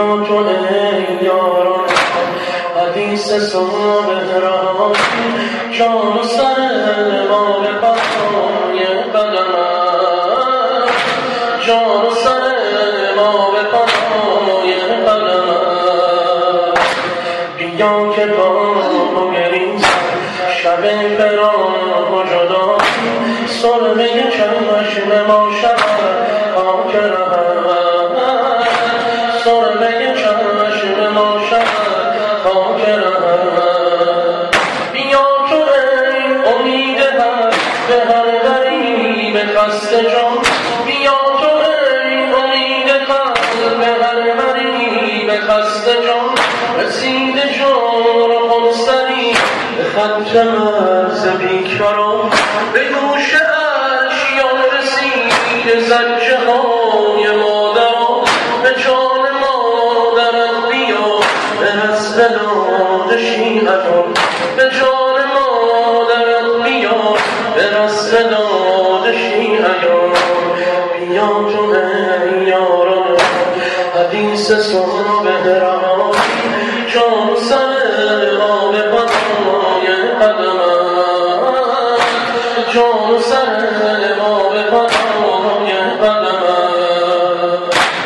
بیا تو ای یاران حدیث صبح را جان و سر مال پای قدمم جان و سر مال پای قدمم بیا که با بگریزم شب فراق و جدایی سرمه چشم ما شود خاک رحمت سرمه چشم ما شود خاک رحمت بیا تو ای امید به هر غریب خسته جان بیا تو ای امید به هر غریب خسته جان رسید جان و خونسری به خط مرز بیکران به گوش اشیان رسید زجه های مادران به جان مادرت بیا به رسم داد شیعتان به جان مادرت بیا به رسم داد شیعتان بیا تو ای یاران حدیث صبح را جان و سر ما به پای قدمم جان و سر ما به پای قدمم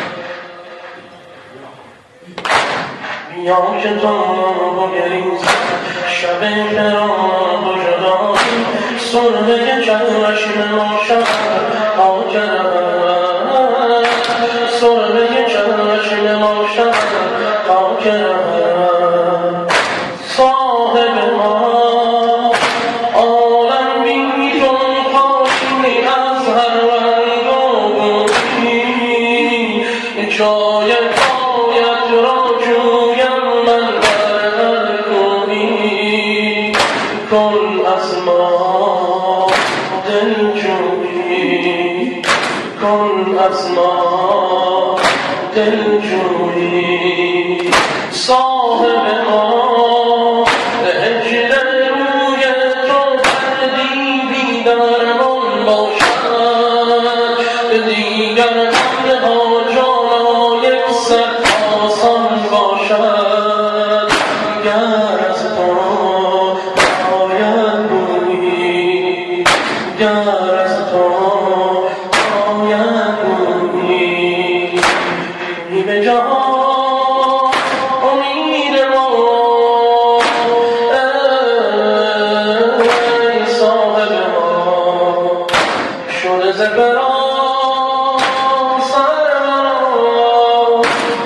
بیا که تو بگریزم شب فراق و جدایی سرمه چشم ما شود خاک رحمت سرمه چشم ما شود خاک رحمت صاحب ما عالم بی تو خاکی از هر رنگ و بویی جای پایت را جویم من در هر کویی کن از ما دلجویی کن از ما دلجویی صاحب ما به هجر روی تو پردی درمان باشد دیگر غمها جانا یک سر آسان باشد گر از تو باید بودی گر از تو باید بودی به جهان امید ما ای صاحب ما شده زبران سر ما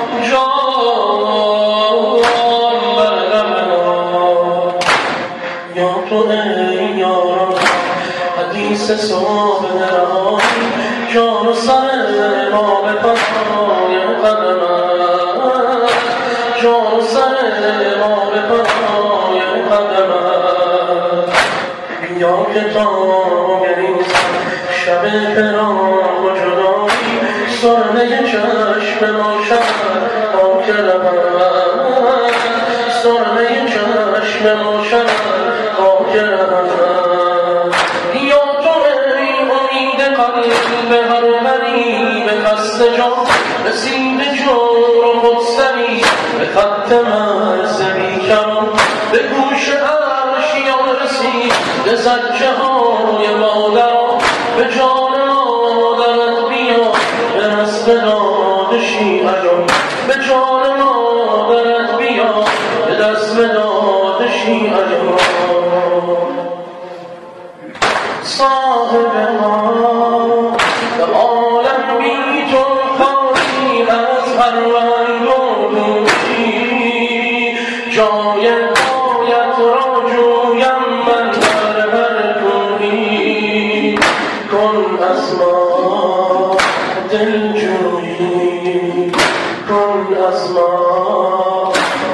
جان بر غم ما یا تو ای یاران حدیث صبح را جان و سر ما به پای قدمم جان و سر ما به پای قدمم بیا که تا بگریزم شب فراق و جدایی سرمه چشم ما شود خاک رحمت سرمه چشم ما شود خاک رحمت بیا تو ای امید قلب هر غریب خسته جان رسید جور و خودسری به خط مرز بیکران به گوش اشیان رسید زجه های مادران به جان مادرت بیا به رسم داد شیعتان به جان مادرت بیا به رسم داد شیعتان صاحب ما به عالم بی تو خالی از هر رنگ و بویی جای پایت را جویم من در هر کویی کن از ما دلجویی کن از ما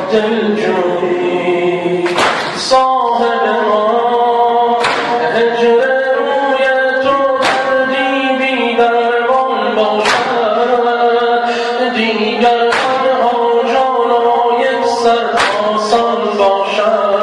دلجویی صاحب ما هجر روی تو دردی بی درمان باشد دیگر غمها جانا یک سر آسان باشد